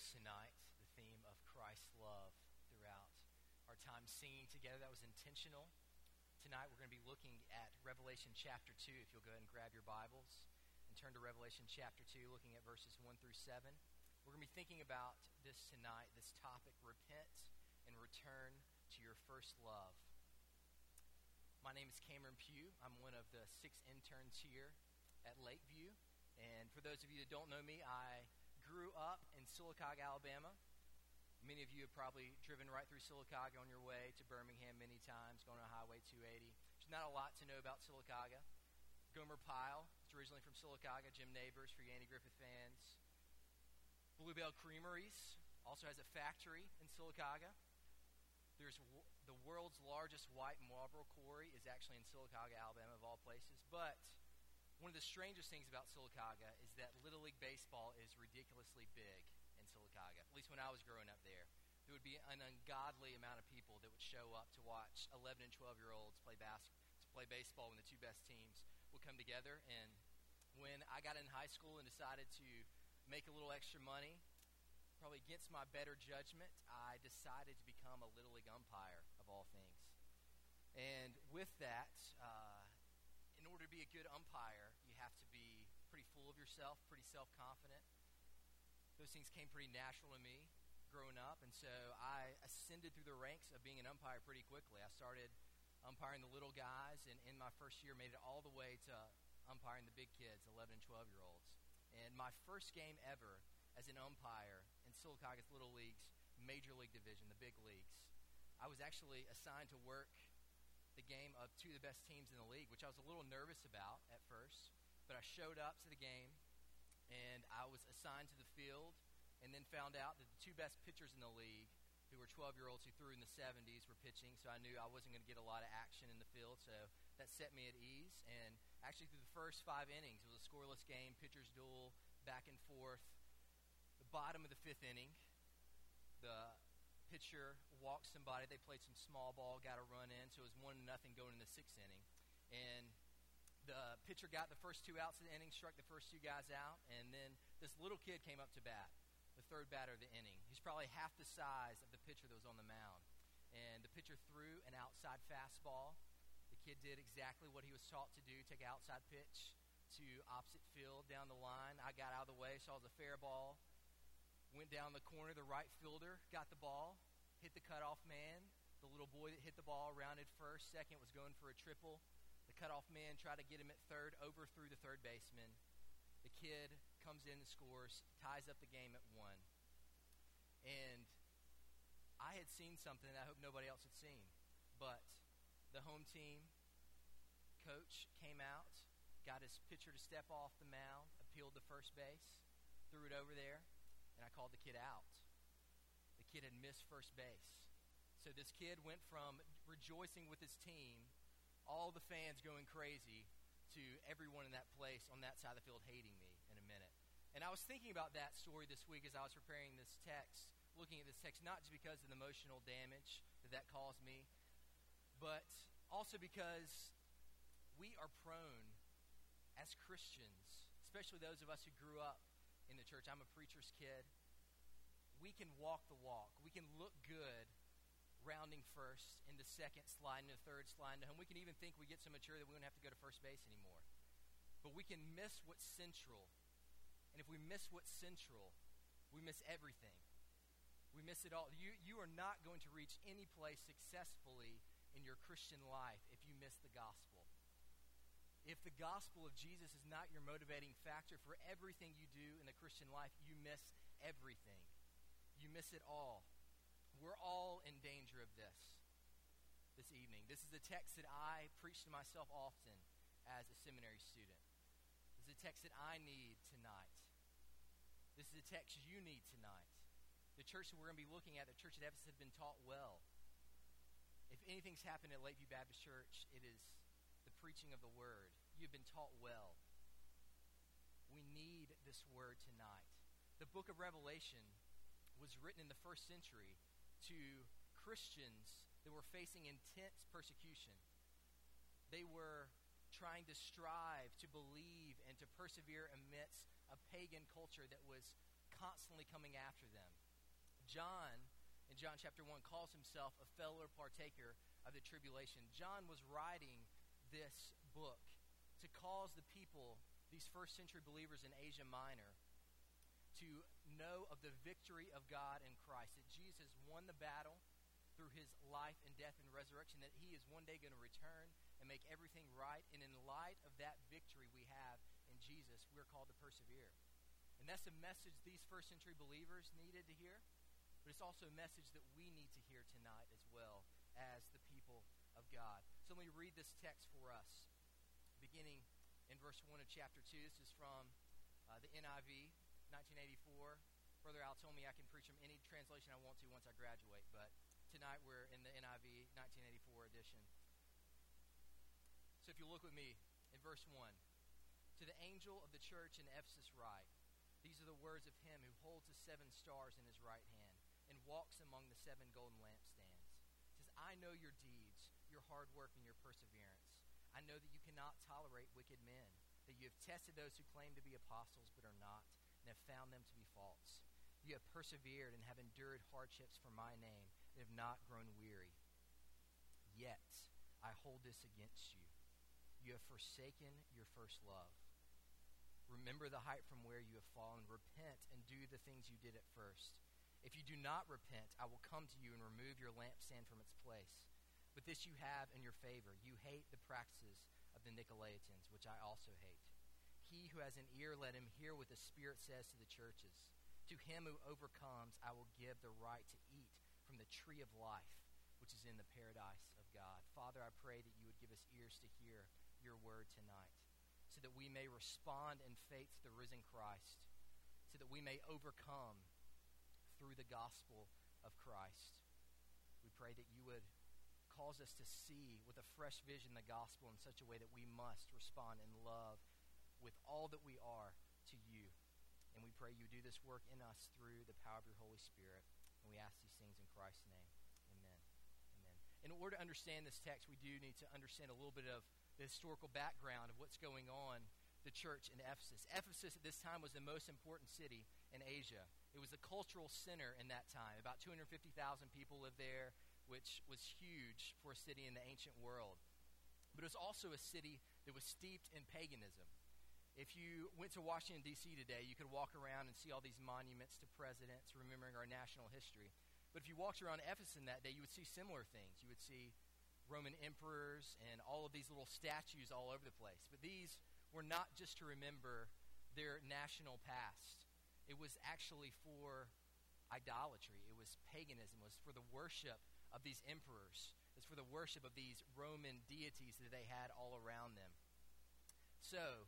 tonight, the theme of Christ's love throughout our time singing together. That was intentional. Tonight we're going to be looking at Revelation chapter 2. If you'll go ahead and grab your Bibles and turn to Revelation chapter 2, looking at verses 1 through 7. We're going to be thinking about this tonight, this topic, repent and return to your first love. My name is Cameron Pugh. I'm one of the 6 interns here at Lakeview. And for those of you that don't know me, I grew up in Sylacauga, Alabama. Many of you have probably driven right through Sylacauga on your way to Birmingham many times, going on Highway 280. There's not a lot to know about Sylacauga. Gomer Pyle is originally from Sylacauga. Jim Neighbors for you Andy Griffith fans. Bluebell Creameries also has a factory in Sylacauga. There's the world's largest white marble quarry is actually in Sylacauga, Alabama, of all places. But one of the strangest things about Sylacauga is that Little League Baseball is ridiculously big in Sylacauga, at least when I was growing up there. There would be an ungodly amount of people that would show up to watch 11 and 12-year-olds play baseball when the two best teams would come together. And when I got in high school and decided to make a little extra money, probably against my better judgment, I decided to become a Little League umpire, of all things. And with that, in order to be a good umpire, you have to be pretty full of yourself, pretty self-confident. Those things came pretty natural to me growing up, and so I ascended through the ranks of being an umpire pretty quickly. I started umpiring the little guys, and in my first year made it all the way to umpiring the big kids, 11 and 12-year-olds. And my first game ever as an umpire in Sylacauga's Little League's Major League Division, the big leagues, I was actually assigned to work the game of two of the best teams in the league, which I was a little nervous about at first. But I showed up to the game, and I was assigned to the field, and then found out that the two best pitchers in the league, who were 12-year-olds who threw in the 70s, were pitching, so I knew I wasn't going to get a lot of action in the field, so that set me at ease. And actually through the first 5 innings, it was a scoreless game, pitchers duel, back and forth. The bottom of the 5th inning, the pitcher walked somebody. They played some small ball, got a run in, so it was 1-0 going in the 6th inning. And the pitcher got the first 2 outs of the inning, struck the first 2 guys out, and then this little kid came up to bat, the third batter of the inning. He's probably half the size of the pitcher that was on the mound. And the pitcher threw an outside fastball. The kid did exactly what he was taught to do, take an outside pitch to opposite field down the line. I got out of the way, saw it was a fair ball. Went down the corner, the right fielder got the ball, hit the cutoff man. The little boy that hit the ball rounded first, second was going for a triple. The cutoff man tried to get him at third, overthrew the third baseman. The kid comes in and scores, ties up the game at 1. And I had seen something that I hope nobody else had seen. But the home team coach came out, got his pitcher to step off the mound, appealed to first base, threw it over there, and I called the kid out. The kid had missed first base. So this kid went from rejoicing with his team, all the fans going crazy, to everyone in that place on that side of the field hating me in a minute. And I was thinking about that story this week as I was preparing this text, looking at this text, not just because of the emotional damage that caused me, but also because we are prone as Christians, especially those of us who grew up in the church. I'm a preacher's kid. We can walk the walk. We can look good rounding first into second, sliding to third, sliding to home. We can even think we get so mature that we don't have to go to first base anymore. But we can miss what's central. And if we miss what's central, we miss everything. We miss it all. You are not going to reach any place successfully in your Christian life if you miss the gospel. If the gospel of Jesus is not your motivating factor for everything you do in the Christian life, you miss everything. You miss it all. We're all in danger of this evening. This is a text that I preach to myself often as a seminary student. This is a text that I need tonight. This is a text you need tonight. The church that we're going to be looking at, the church at Ephesus, has been taught well. If anything's happened at Lakeview Baptist Church, it is the preaching of the word. You've been taught well. We need this word tonight. The book of Revelation was written in the 1st century to Christians that were facing intense persecution. They were trying to strive to believe and to persevere amidst a pagan culture that was constantly coming after them. John, in John chapter 1, calls himself a fellow partaker of the tribulation. John was writing this book to cause the people, these first century believers in Asia Minor, to know of the victory of God in Christ, that Jesus won the battle through his life and death and resurrection, that he is one day going to return and make everything right. And in light of that victory we have in Jesus, we're called to persevere. And that's a message these first century believers needed to hear, but it's also a message that we need to hear tonight as well as the people of God. So let me read this text for us, beginning in verse 1 of chapter 2. This is from the NIV, 1984. Brother Al told me I can preach from any translation I want to once I graduate, but tonight we're in the NIV 1984 edition. So if you look with me in verse 1. To the angel of the church in Ephesus write, these are the words of him who holds the 7 stars in his right hand and walks among the 7 golden lampstands. It says, I know your deeds, your hard work, and your perseverance. I know that you cannot tolerate wicked men, that you have tested those who claim to be apostles but are not, and have found them to be false. You have persevered and have endured hardships for my name and have not grown weary. Yet I hold this against you. You have forsaken your first love. Remember the height from where you have fallen. Repent and do the things you did at first. If you do not repent, I will come to you and remove your lampstand from its place. But this you have in your favor. You hate the practices of the Nicolaitans, which I also hate. He who has an ear, let him hear what the Spirit says to the churches. To him who overcomes, I will give the right to eat from the tree of life, which is in the paradise of God. Father, I pray that you would give us ears to hear your word tonight, so that we may respond in faith to the risen Christ, so that we may overcome through the gospel of Christ. We pray that you would cause us to see with a fresh vision the gospel in such a way that we must respond in love with all that we are to you. And we pray you do this work in us through the power of your Holy Spirit. And we ask these things in Christ's name. Amen. Amen. In order to understand this text, we do need to understand a little bit of the historical background of what's going on the church in Ephesus. Ephesus at this time was the most important city in Asia. It was the cultural center in that time. About 250,000 people lived there, which was huge for a city in the ancient world. But it was also a city that was steeped in paganism. If you went to Washington, D.C. today, you could walk around and see all these monuments to presidents remembering our national history. But if you walked around Ephesus that day, you would see similar things. You would see Roman emperors and all of these little statues all over the place. But these were not just to remember their national past. It was actually for idolatry. It was paganism. It was for the worship of these emperors. It was for the worship of these Roman deities that they had all around them. So,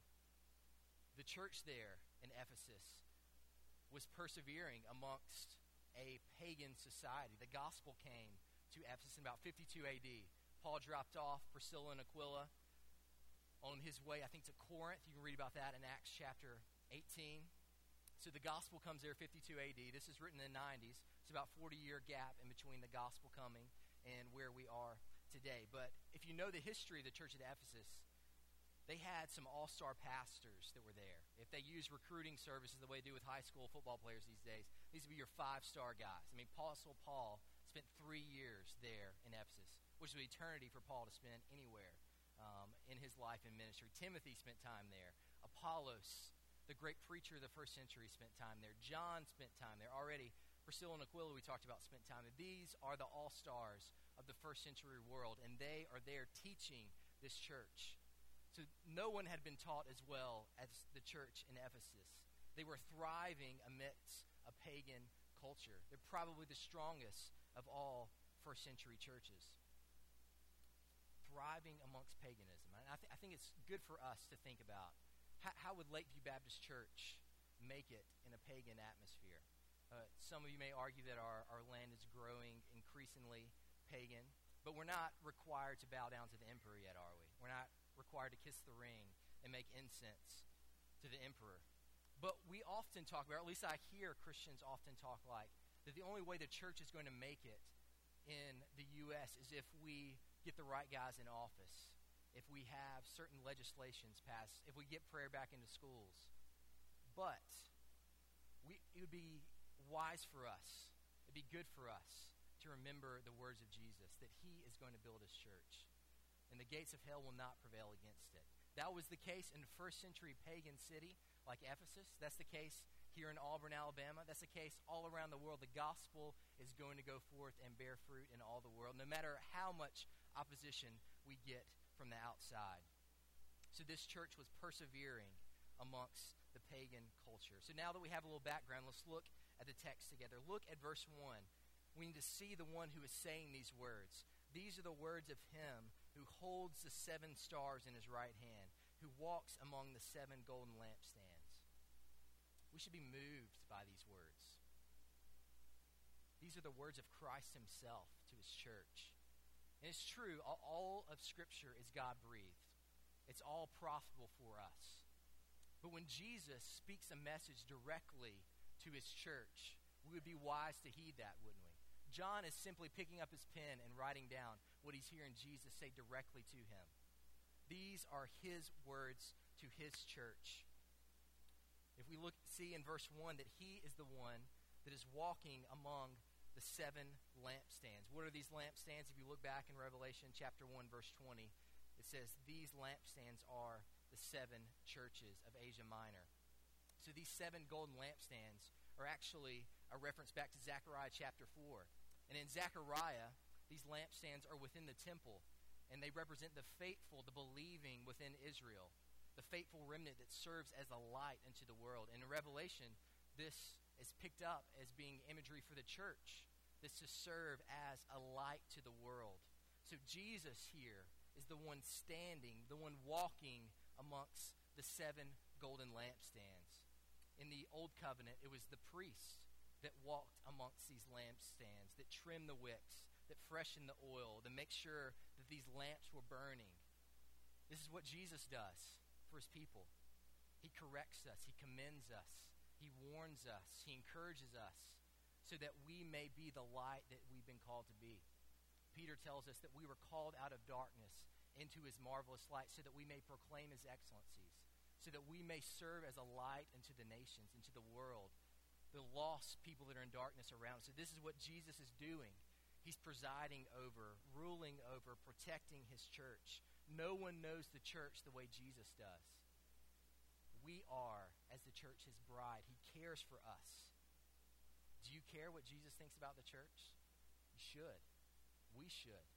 the church there in Ephesus was persevering amongst a pagan society. The gospel came to Ephesus in about 52 AD. Paul dropped off Priscilla and Aquila on his way, I think, to Corinth. You can read about that in Acts chapter 18. So the gospel comes there 52 AD. This is written in the 90s. It's about a 40-year gap in between the gospel coming and where we are today. But if you know the history of the church at Ephesus, they had some all-star pastors that were there. If they use recruiting services the way they do with high school football players these days, these would be your 5-star guys. I mean, Apostle Paul spent 3 years there in Ephesus, which was eternity for Paul to spend anywhere in his life and ministry. Timothy spent time there. Apollos, the great preacher of the first century, spent time there. John spent time there. Already, Priscilla and Aquila, we talked about, spent time there. These are the all-stars of the first century world, and they are there teaching this church. So no one had been taught as well as the church in Ephesus. They were thriving amidst a pagan culture. They're probably the strongest of all first century churches. Thriving amongst paganism. And I think it's good for us to think about how would Lakeview Baptist Church make it in a pagan atmosphere? Some of you may argue that our land is growing increasingly pagan, but we're not required to bow down to the emperor yet, are we? We're not required to kiss the ring and make incense to the emperor. But we often talk about, or at least I hear Christians often talk like, that the only way the church is going to make it in the U.S. is if we get the right guys in office, if we have certain legislations passed, if we get prayer back into schools. But it would be wise for us. It'd be good for us to remember the words of Jesus, that he is going to build his church, and the gates of hell will not prevail against it. That was the case in a first century pagan city like Ephesus. That's the case here in Auburn, Alabama. That's the case all around the world. The gospel is going to go forth and bear fruit in all the world, no matter how much opposition we get from the outside. So this church was persevering amongst the pagan culture. So now that we have a little background, let's look at the text together. Look at verse 1. We need to see the one who is saying these words. These are the words of him who holds the 7 stars in his right hand, who walks among the 7 golden lampstands. We should be moved by these words. These are the words of Christ himself to his church. And it's true, all of Scripture is God-breathed. It's all profitable for us. But when Jesus speaks a message directly to his church, we would be wise to heed that, wouldn't we? John is simply picking up his pen and writing down what he's hearing Jesus say directly to him. These are his words to his church. If we see in verse 1 that he is the one that is walking among the 7 lampstands. What are these lampstands? If you look back in Revelation chapter 1, verse 20, it says, these lampstands are the 7 churches of Asia Minor. So these 7 golden lampstands are actually a reference back to Zechariah chapter 4. And in Zechariah, these lampstands are within the temple, and they represent the faithful, the believing within Israel, the faithful remnant that serves as a light unto the world. And in Revelation, this is picked up as being imagery for the church. This to serve as a light to the world. So Jesus here is the one standing, the one walking amongst the 7 golden lampstands. In the Old Covenant, it was the priest that walked amongst these lampstands, that trimmed the wicks, that freshened the oil, to make sure that these lamps were burning. This is what Jesus does for his people. He corrects us. He commends us. He warns us. He encourages us so that we may be the light that we've been called to be. Peter tells us that we were called out of darkness into his marvelous light so that we may proclaim his excellencies, so that we may serve as a light unto the nations, into the world, the lost people that are in darkness around. So this is what Jesus is doing. He's presiding over, ruling over, protecting his church. No one knows the church the way Jesus does. We are, as the church, his bride. He cares for us. Do you care what Jesus thinks about the church? You should. We should.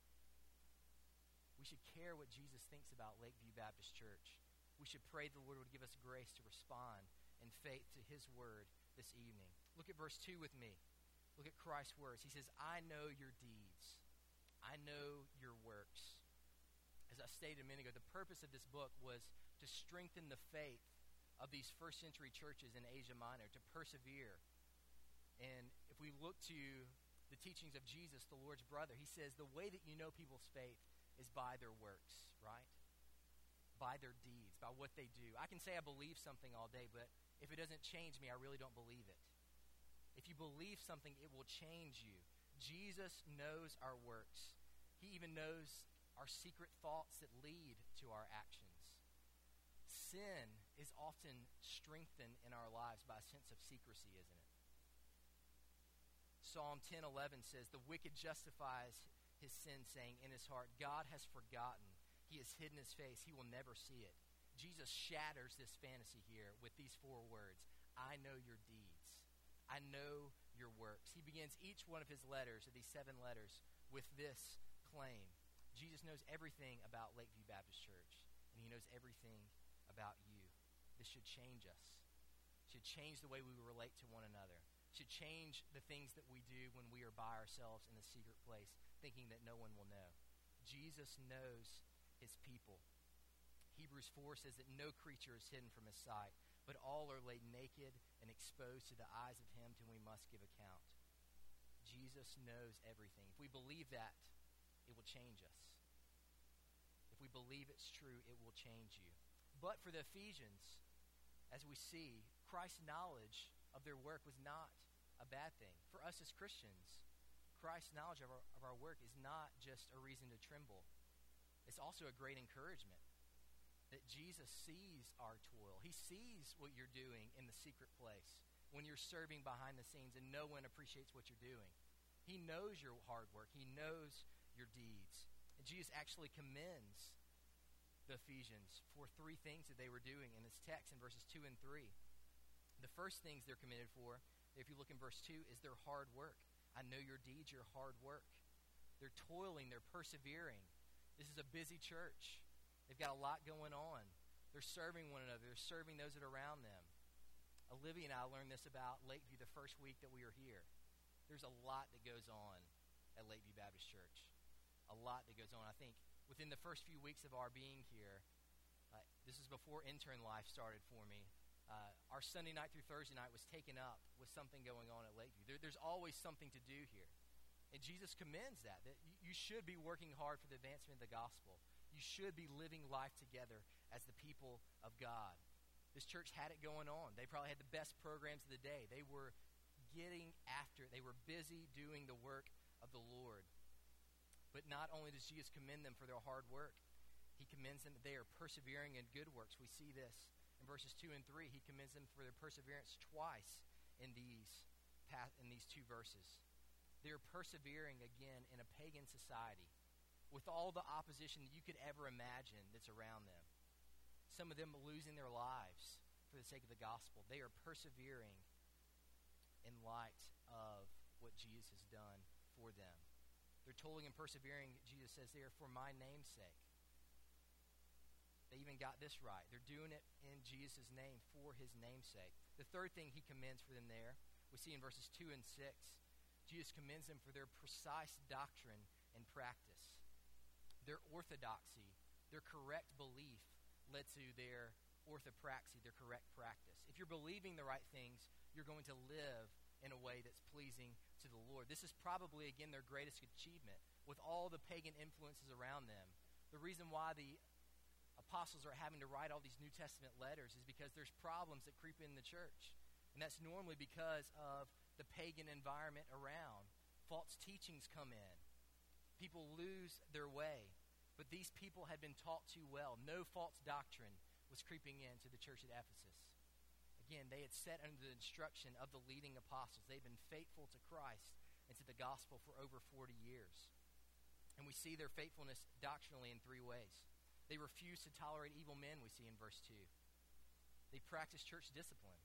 We should care what Jesus thinks about Lakeview Baptist Church. We should pray the Lord would give us grace to respond in faith to his word this evening. Look at verse 2 with me. Look at Christ's words. He says, I know your deeds. I know your works. As I stated a minute ago, the purpose of this book was to strengthen the faith of these first century churches in Asia Minor, to persevere. And if we look to the teachings of Jesus, the Lord's brother, he says the way that you know people's faith is by their works, right? By their deeds, by what they do. I can say I believe something all day, but if it doesn't change me, I really don't believe it. If you believe something, it will change you. Jesus knows our works. He even knows our secret thoughts that lead to our actions. Sin is often strengthened in our lives by a sense of secrecy, isn't it? Psalm 10:11 says, the wicked justifies his sin, saying in his heart, God has forgotten. He has hidden his face. He will never see it. Jesus shatters this fantasy here with these 4 words. I know your deeds. I know your works. He begins each one of his letters, of these 7 letters, with this claim. Jesus knows everything about Lakeview Baptist Church, and he knows everything about you. This should change us. It should change the way we relate to one another. It should change the things that we do when we are by ourselves in the secret place, thinking that no one will know. Jesus knows his people. Hebrews 4 says that no creature is hidden from his sight, but all are laid naked and exposed to the eyes of him to whom we must give account. Jesus knows everything. If we believe that, it will change us. If we believe it's true, it will change you. But for the Ephesians, as we see, Christ's knowledge of their work was not a bad thing. For us as Christians, Christ's knowledge of our work is not just a reason to tremble. It's also a great encouragement that Jesus sees our toil. He sees what you're doing in the secret place. when you're serving behind the scenes and no one appreciates what you're doing. He knows your hard work. He knows your deeds. And Jesus actually commends the Ephesians for three things that they were doing in this text in verses 2 and 3. The first things they're commended for, if you look in verse 2, is their hard work. I know your deeds, your hard work. They're toiling, they're persevering. This is a busy church. They've got a lot going on. They're serving one another. They're serving those that are around them. Olivia and I learned this about Lakeview the first week that we were here. There's a lot that goes on at Lakeview Baptist Church. A lot that goes on. I think within the first few weeks of our being here, this is before intern life started for me, our Sunday night through Thursday night was taken up with something going on at Lakeview. There's always something to do here. And Jesus commends that you should be working hard for the advancement of the gospel. You should be living life together as the people of God. This church had it going on. They probably had the best programs of the day. They were getting after it. They were busy doing the work of the Lord. But not only does Jesus commend them for their hard work, he commends them that they are persevering in good works. We see this in verses 2 and 3. He commends them for their perseverance twice in these two verses. They're persevering again in a pagan society with all the opposition that you could ever imagine that's around them. Some of them losing their lives for the sake of the gospel. They are persevering in light of what Jesus has done for them. They're toiling and persevering, Jesus says there, for my name's sake. They even got this right. They're doing it in Jesus' name for his name's sake. The third thing he commends for them there, we see in verses 2 and 6, Jesus commends them for their precise doctrine and practice. Their orthodoxy, their correct belief led to their orthopraxy, their correct practice. If you're believing the right things, you're going to live in a way that's pleasing to the Lord. This is probably, again, their greatest achievement with all the pagan influences around them. The reason why the apostles are having to write all these New Testament letters is because there's problems that creep in the church. And that's normally because of the pagan environment around. False teachings come in. People lose their way. But these people had been taught too well. No false doctrine was creeping into the church at Ephesus. Again, they had set under the instruction of the leading apostles. They've been faithful to Christ and to the gospel for over 40 years. And we see their faithfulness doctrinally in three ways. They refuse to tolerate evil men, we see in verse 2. They practice church discipline.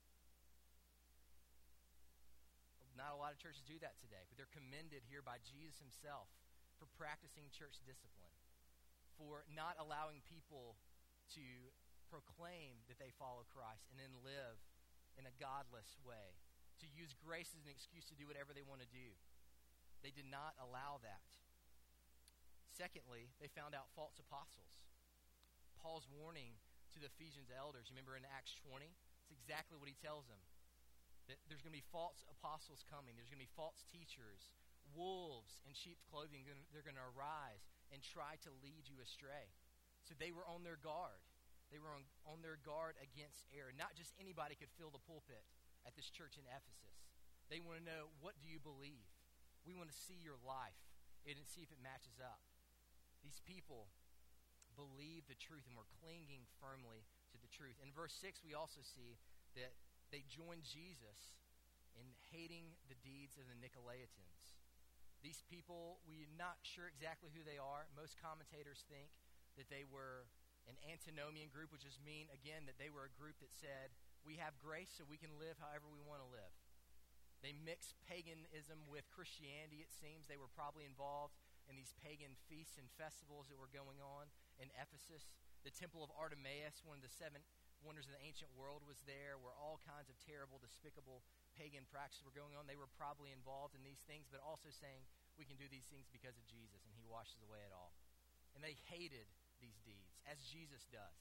Not a lot of churches do that today, but they're commended here by Jesus himself for practicing church discipline, for not allowing people to proclaim that they follow Christ and then live in a godless way, to use grace as an excuse to do whatever they want to do. They did not allow that. Secondly, they found out false apostles. Paul's warning to the Ephesians elders, remember in Acts 20? It's exactly what he tells them. That there's going to be false apostles coming. There's going to be false teachers. Wolves in sheep's clothing, they're going to arise and try to lead you astray. So they were on their guard. They were on their guard against error. Not just anybody could fill the pulpit at this church in Ephesus. They want to know, what do you believe? We want to see your life and see if it matches up. These people believe the truth and were clinging firmly to the truth. In verse 6, we also see that they joined Jesus in hating the deeds of the Nicolaitans. These people, we're not sure exactly who they are. Most commentators think that they were an antinomian group, which just mean, again, that they were a group that said, we have grace so we can live however we want to live. They mixed paganism with Christianity, it seems. They were probably involved in these pagan feasts and festivals that were going on in Ephesus. The Temple of Artemis, one of the 7 wonders of the ancient world, was there, where all kinds of terrible, despicable pagan practices were going on. They were probably involved in these things, but also saying, we can do these things because of Jesus, and he washes away it all. And they hated these deeds, as Jesus does.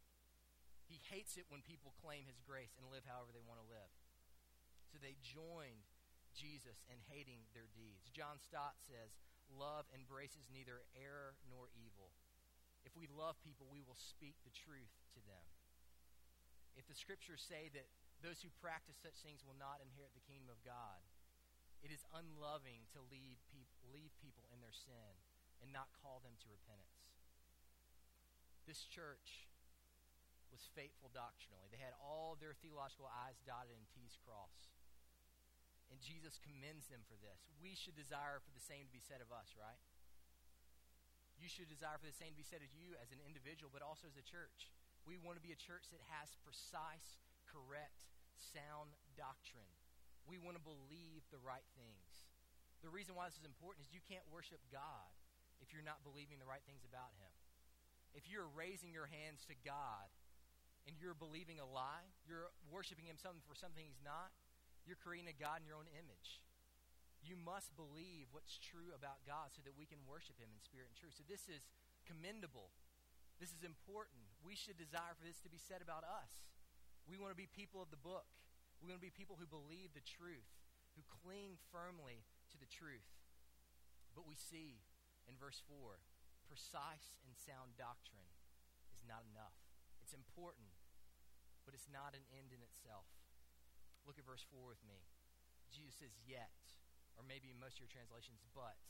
He hates it when people claim his grace and live however they want to live. So they joined Jesus in hating their deeds. John Stott says, love embraces neither error nor evil. If we love people, we will speak the truth to them. If the scriptures say that those who practice such things will not inherit the kingdom of God, it is unloving to leave people in their sin and not call them to repentance. This church was faithful doctrinally. They had all their theological I's dotted and T's crossed. And Jesus commends them for this. We should desire for the same to be said of us, right? You should desire for the same to be said of you as an individual, but also as a church. We want to be a church that has precise, correct, sound doctrine. We want to believe the right things. The reason why this is important is you can't worship God if you're not believing the right things about him. If you're raising your hands to God and you're believing a lie, you're worshiping him for something he's not, you're creating a God in your own image. You must believe what's true about God so that we can worship him in spirit and truth. So this is commendable. This is important. We should desire for this to be said about us. We want to be people of the book. We want to be people who believe the truth, who cling firmly to the truth. But we see in verse 4, precise and sound doctrine is not enough. It's important, but it's not an end in itself. Look at verse 4 with me. Jesus says, yet, or maybe in most of your translations, but.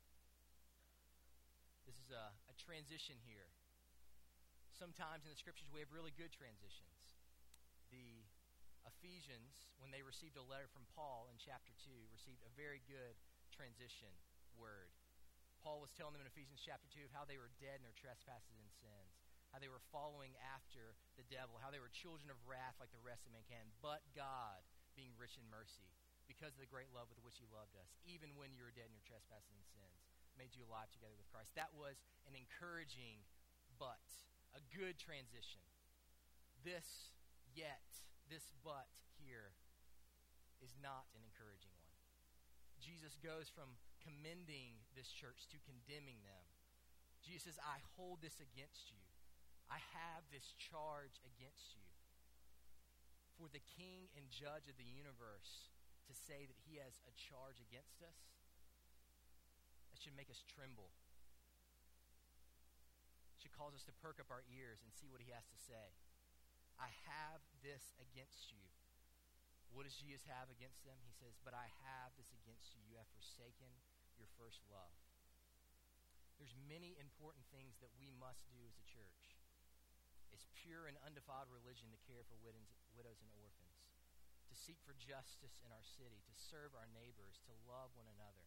This is a transition here. Sometimes in the scriptures we have really good transitions. The Ephesians, when they received a letter from Paul in chapter 2, received a very good transition word. Paul was telling them in Ephesians chapter 2 of how they were dead in their trespasses and sins, how they were following after the devil, how they were children of wrath like the rest of mankind, but God, being rich in mercy, because of the great love with which he loved us, even when you were dead in your trespasses and sins, made you alive together with Christ. That was an encouraging but, a good transition. This but here is not an encouraging one. Jesus goes from commending this church to condemning them. Jesus says, I hold this against you. I have this charge against you. For the king and judge of the universe to say that he has a charge against us, that should make us tremble. It should cause us to perk up our ears and see what he has to say. I have this against you. What does Jesus have against them? He says, but I have this against you. You have forsaken your first love. There's many important things that we must do as a church. It's pure and undefiled religion to care for widows and orphans, to seek for justice in our city, to serve our neighbors, to love one another.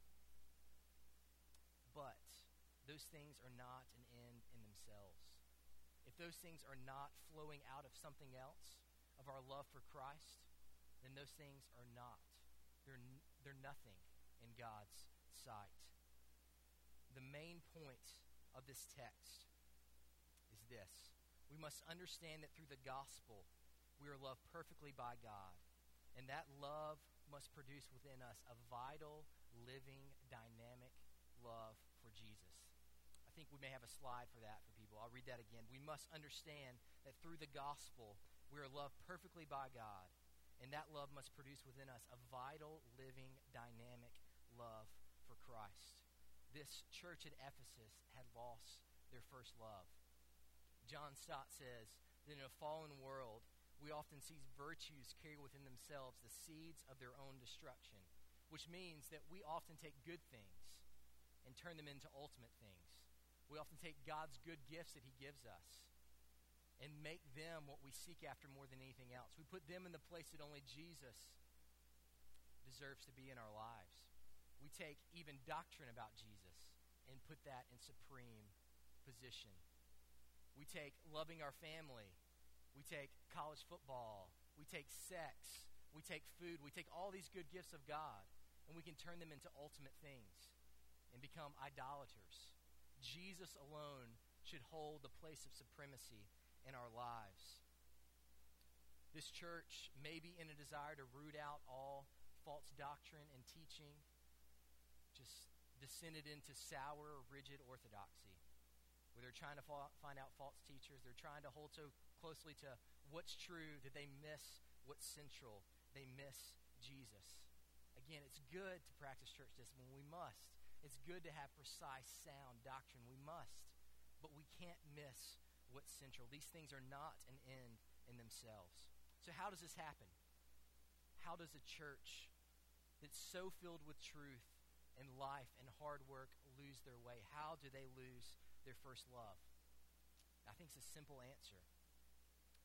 But those things are not an end in themselves. If those things are not flowing out of something else, of our love for Christ, then those things are not. They're nothing in God's sight. The main point of this text is this. We must understand that through the gospel, we are loved perfectly by God. And that love must produce within us a vital, living, dynamic love for Jesus. I think we may have a slide for that for people. I'll read that again. We must understand that through the gospel, we are loved perfectly by God. And that love must produce within us a vital, living, dynamic love for Christ. This church at Ephesus had lost their first love. John Stott says that in a fallen world, we often see virtues carry within themselves the seeds of their own destruction, which means that we often take good things and turn them into ultimate things. We often take God's good gifts that he gives us and make them what we seek after more than anything else. We put them in the place that only Jesus deserves to be in our lives. We take even doctrine about Jesus and put that in supreme position. We take loving our family. We take college football. We take sex. We take food. We take all these good gifts of God, and we can turn them into ultimate things and become idolaters. Jesus alone should hold the place of supremacy in our lives. This church may be in a desire to root out all false doctrine and teaching, just descended into sour, rigid orthodoxy, where they're trying to find out false teachers. They're trying to hold so closely to what's true that they miss what's central. They miss Jesus. Again, it's good to practice church discipline. We must. It's good to have precise, sound doctrine. We must. But we can't miss what's central. These things are not an end in themselves. So how does this happen? How does a church that's so filled with truth and life and hard work lose their way? How do they lose their first love? I think it's a simple answer.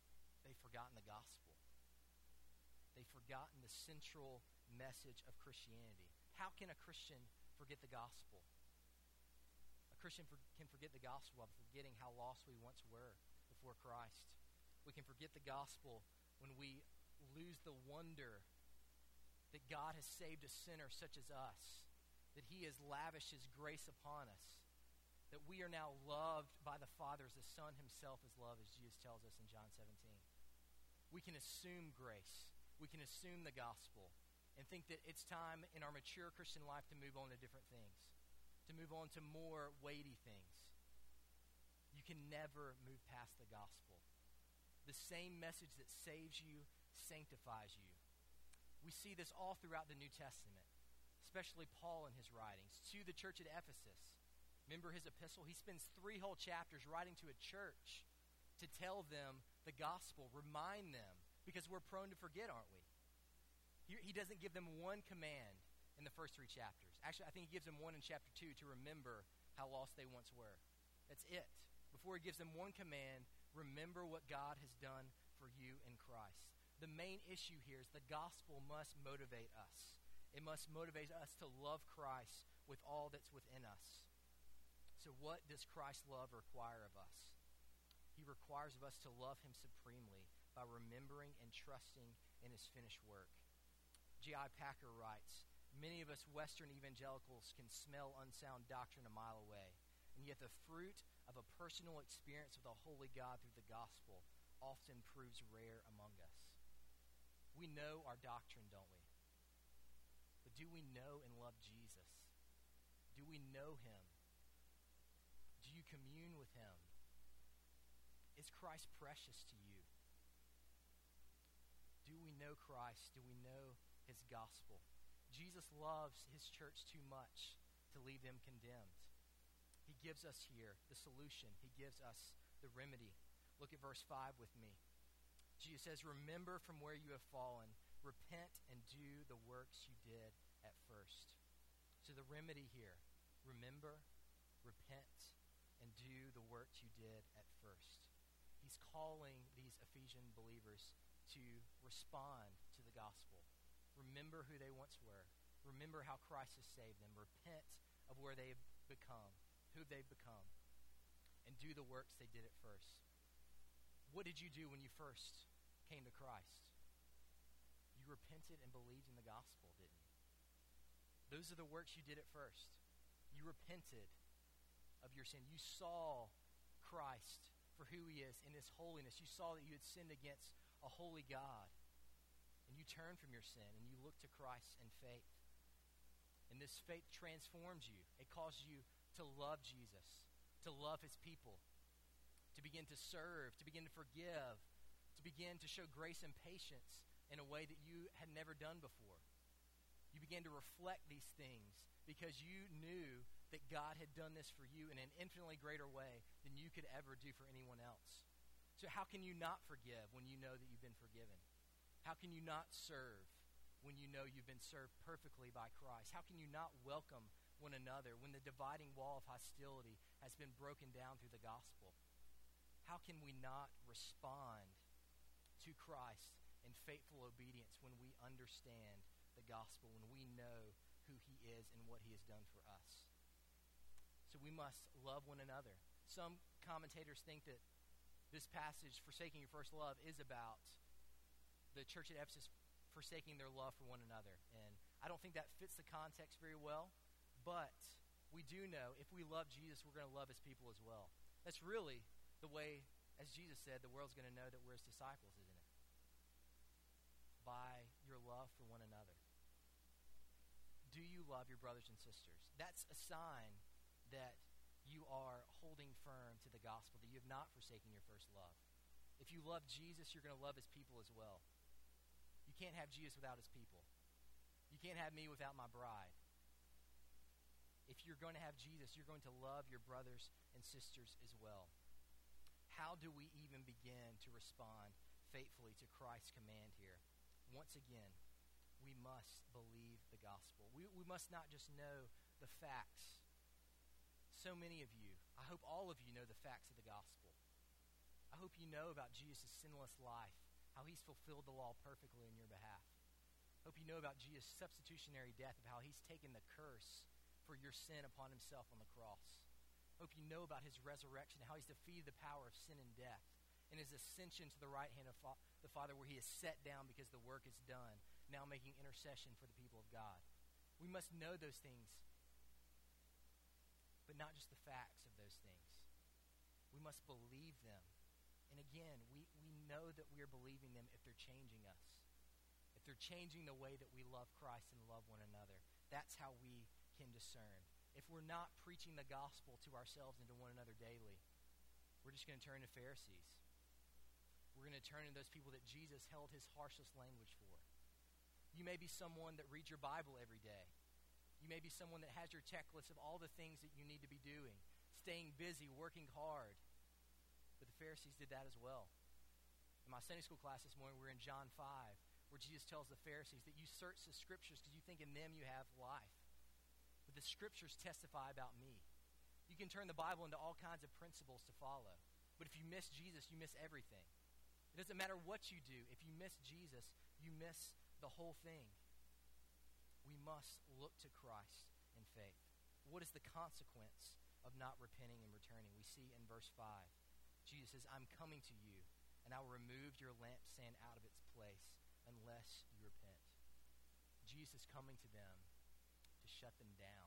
they've forgotten the gospel. They've forgotten the central message of Christianity. How can a Christian forget the gospel? A Christian can forget the gospel by forgetting how lost we once were before Christ. We can forget the gospel when we lose the wonder that God has saved a sinner such as us, that he has lavished his grace upon us, that we are now loved by the Father as the Son himself is loved, as Jesus tells us in John 17. We can assume grace. We can assume the gospel and think that it's time in our mature Christian life to move on to different things, to move on to more weighty things. You can never move past the gospel. The same message that saves you sanctifies you. We see this all throughout the New Testament, especially Paul in his writings to the church at Ephesus. Remember his epistle? He spends 3 whole chapters writing to a church to tell them the gospel, remind them, because we're prone to forget, aren't we? He doesn't give them one command in the first 3 chapters. Actually, I think he gives them one in chapter 2 to remember how lost they once were. That's it. Before he gives them one command, remember what God has done for you in Christ. The main issue here is the gospel must motivate us. It must motivate us to love Christ with all that's within us. So what does Christ's love require of us? He requires of us to love him supremely by remembering and trusting in his finished work. J.I. Packer writes, "Many of us Western evangelicals can smell unsound doctrine a mile away, and yet the fruit of a personal experience with a holy God through the gospel often proves rare among us." We know our doctrine, don't we? But do we know and love Jesus? Do we know him? Do you commune with him? Is Christ precious to you? Do we know Christ? Do we know his gospel? Jesus loves his church too much to leave them condemned. He gives us here the solution. He gives us the remedy. Look at verse 5 with me. Jesus says, "Remember from where you have fallen. Repent and do the works you did at first." So the remedy here, remember, repent, and do the works you did at first. He's calling these Ephesian believers to respond to the gospel. Remember who they once were. Remember how Christ has saved them. Repent of where they've become, who they've become, and do the works they did at first. What did you do when you first came to Christ? You repented and believed in the gospel, didn't you? Those are the works you did at first. You repented of your sin. You saw Christ for who he is in his holiness. You saw that you had sinned against a holy God. And you turned from your sin and you looked to Christ in faith. And this faith transforms you. It causes you to love Jesus, to love his people, to begin to serve, to begin to forgive, to begin to show grace and patience in a way that you had never done before. You began to reflect these things because you knew that God had done this for you in an infinitely greater way than you could ever do for anyone else. So how can you not forgive when you know that you've been forgiven? How can you not serve when you know you've been served perfectly by Christ? How can you not welcome one another when the dividing wall of hostility has been broken down through the gospel? How can we not respond to Christ in faithful obedience when we understand the gospel, when we know who he is and what he has done for us? So we must love one another. Some commentators think that this passage, forsaking your first love, is about the church at Ephesus forsaking their love for one another. And I don't think that fits the context very well, but we do know if we love Jesus, we're going to love his people as well. That's really the way, as Jesus said, the world's going to know that we're his disciples, isn't it? By your love for one another. Do you love your brothers and sisters? That's a sign that you are holding firm to the gospel, that you have not forsaken your first love. If you love Jesus, you're going to love his people as well. You can't have Jesus without his people. You can't have me without my bride. If you're going to have Jesus, you're going to love your brothers and sisters as well. How do we even begin to respond faithfully to Christ's command here? Once again, we must believe the gospel. We must not just know the facts. So many of you, I hope all of you know the facts of the gospel. I hope you know about Jesus' sinless life, how he's fulfilled the law perfectly in your behalf. I hope you know about Jesus' substitutionary death, of how he's taken the curse for your sin upon himself on the cross. I hope you know about his resurrection, how he's defeated the power of sin and death, and his ascension to the right hand of the Father, where he is set down because the work is done, now making intercession for the people of God. We must know those things, but not just the facts of those things. We must believe them. And again, we know that we are believing them if they're changing us. If they're changing the way that we love Christ and love one another. That's how we can discern. If we're not preaching the gospel to ourselves and to one another daily, we're just going to turn to Pharisees. We're going to turn to those people that Jesus held his harshest language for. You may be someone that reads your Bible every day. You may be someone that has your checklist of all the things that you need to be doing, staying busy, working hard. But the Pharisees did that as well. In my Sunday school class this morning, we're in John 5, where Jesus tells the Pharisees that you search the Scriptures because you think in them you have life. But the Scriptures testify about me. You can turn the Bible into all kinds of principles to follow. But if you miss Jesus, you miss everything. It doesn't matter what you do. If you miss Jesus, you miss the whole thing. We must look to Christ in faith. What is the consequence of not repenting and returning? We see in verse 5. Jesus says, I'm coming to you, and I will remove your lampstand out of its place unless you repent. Jesus is coming to them to shut them down.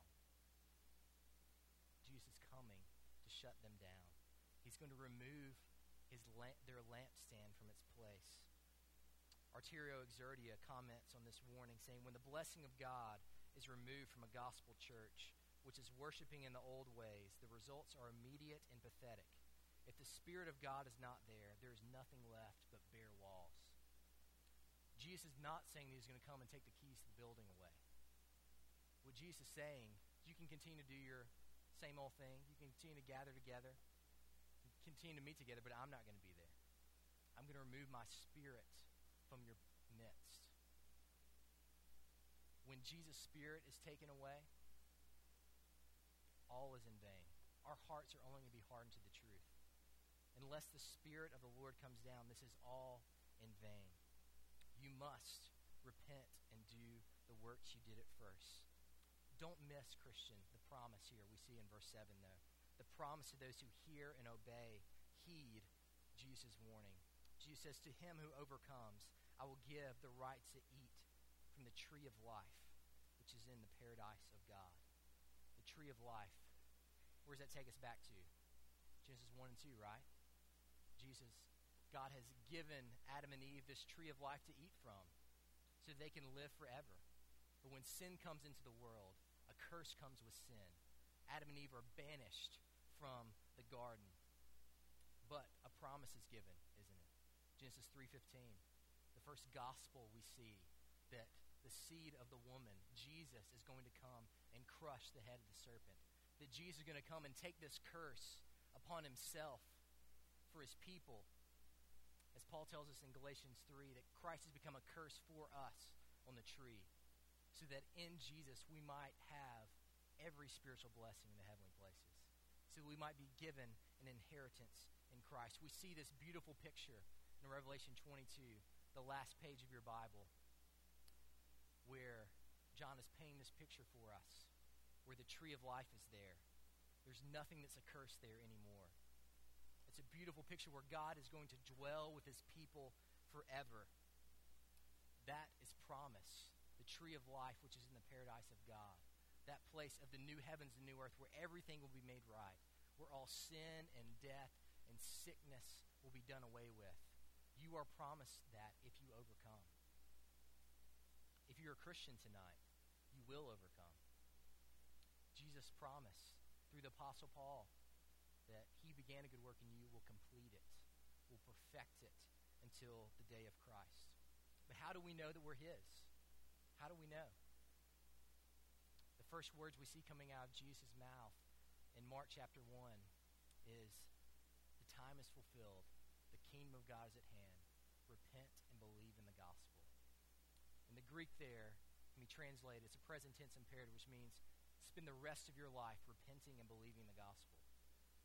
Jesus is coming to shut them down. He's going to remove their lampstand from its place. Arterio Exerdia comments on this warning, saying, when the blessing of God is removed from a gospel church, which is worshiping in the old ways, the results are immediate and pathetic. If the Spirit of God is not there, there is nothing left but bare walls. Jesus is not saying that he's going to come and take the keys to the building away. What Jesus is saying is you can continue to do your same old thing. You can continue to gather together, continue to meet together, but I'm not going to be there. I'm going to remove my Spirit from your midst. When Jesus' Spirit is taken away, all is in vain. Our hearts are only going to be hardened to the truth. Unless the Spirit of the Lord comes down, this is all in vain. You must repent and do the works you did at first. Don't miss, Christian, the promise here we see in verse 7, though. The promise to those who hear and obey, heed Jesus' warning. Jesus says, to him who overcomes, I will give the right to eat from the tree of life, which is in the paradise of God. The tree of life. Where does that take us back to? Genesis 1 and 2, right? God has given Adam and Eve this tree of life to eat from so they can live forever. But when sin comes into the world, a curse comes with sin. Adam and Eve are banished from the garden. But a promise is given, isn't it? Genesis 3:15. The first gospel we see that the seed of the woman, Jesus, is going to come and crush the head of the serpent. That Jesus is going to come and take this curse upon himself for his people. As Paul tells us in Galatians 3, that Christ has become a curse for us on the tree, so that in Jesus we might have every spiritual blessing in the heavenly places, so that we might be given an inheritance in Christ. We see this beautiful picture in Revelation 22, the last page of your Bible, where John is painting this picture for us, where the tree of life is there. There's nothing that's accursed there anymore. It's a beautiful picture where God is going to dwell with his people forever. That is promise. The tree of life, which is in the paradise of God. That place of the new heavens and new earth where everything will be made right. Where all sin and death and sickness will be done away with. You are promised that if you overcome. If you're a Christian tonight, you will overcome. Jesus promised through the Apostle Paul that he began a good work and you will complete it, will perfect it until the day of Christ. But how do we know that we're his? How do we know? The first words we see coming out of Jesus' mouth in Mark chapter 1 is, the time is fulfilled, the kingdom of God is at hand, repent and believe in the gospel. In the Greek there can be translated, it's a present tense imperative, which means spend the rest of your life repenting and believing the gospel.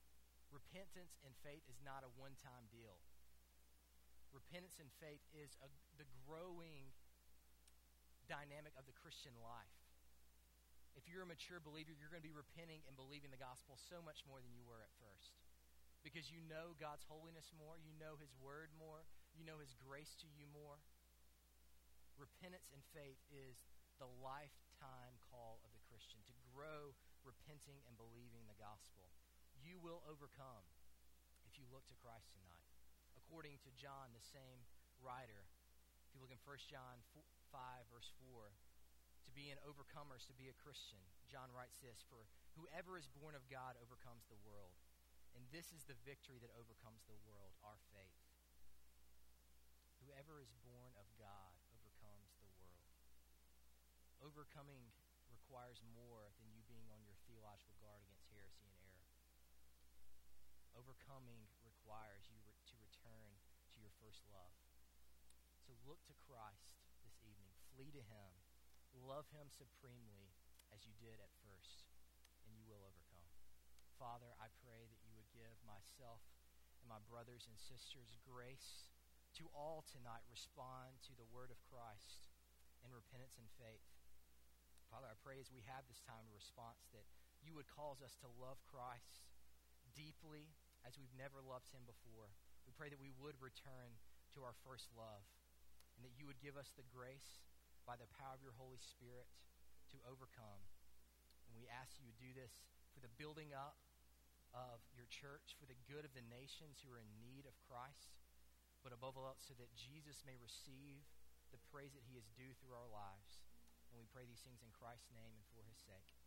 Repentance and faith is not a one-time deal. Repentance and faith is the growing dynamic of the Christian life. If you're a mature believer, you're going to be repenting and believing the gospel so much more than you were at first. Because you know God's holiness more, you know his word more, you know his grace to you more. Repentance and faith is the lifetime call of the Christian, to grow repenting and believing the gospel. You will overcome if you look to Christ tonight. According to John, the same writer, if you look in 1 John 5, verse 4, to be an overcomer is to be a Christian. John writes this, "For whoever is born of God overcomes the world. And this is the victory that overcomes the world, our faith." Whoever is born of God overcomes the world. Overcoming requires more than you being on your theological guard against heresy and error. Overcoming requires you to return to your first love. So look to Christ this evening. Flee to him. Love him supremely as you did at first, and you will overcome. Father, I pray that you would give myself and my brothers and sisters grace to all tonight respond to the word of Christ in repentance and faith. Father, I pray as we have this time of response that you would cause us to love Christ deeply as we've never loved him before. We pray that we would return to our first love and that you would give us the grace by the power of your Holy Spirit to overcome. And we ask you to do this for the building up of your church, for the good of the nations who are in need of Christ, but above all else so that Jesus may receive the praise that he is due through our lives. And we pray these things in Christ's name and for his sake.